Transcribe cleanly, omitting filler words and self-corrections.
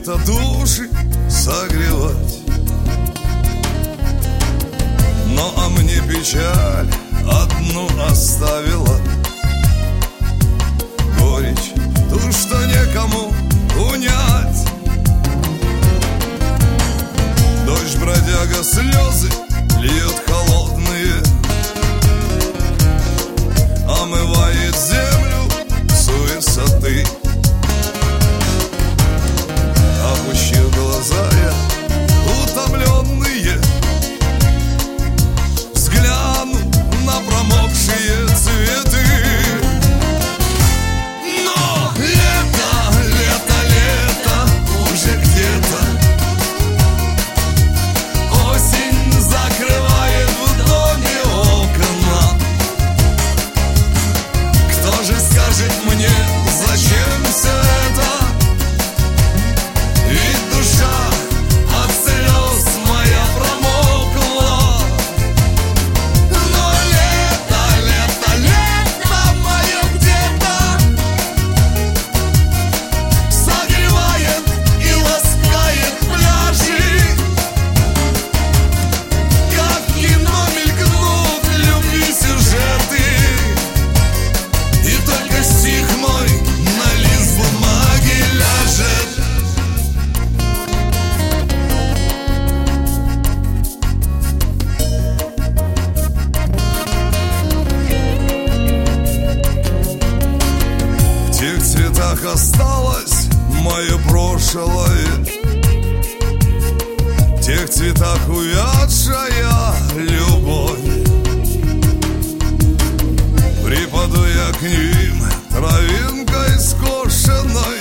это души согревать. Но а мне печаль одну оставила, горечь, ту, что некому унять. Дождь, бродяга, слезы льет холодные, омывает землю с высоты. Опущу глаза я, утомленные, взгляну на промокшие цветы. Но лето, лето, лето уже где-то. Осень закрывает в доме окна. Кто же скажет мне, зачем все это? Ведь душа от слез моя промокла. Но лето, лето, лето мое где-то согревает и ласкает пляжи. Как в кино мелькнут любви сюжеты, и только стих мой на лист бумаги ляжет. В тех цветах осталось мое прошлое, в тех цветах увядшая любовь. Припаду я к ним травинкой скошенной,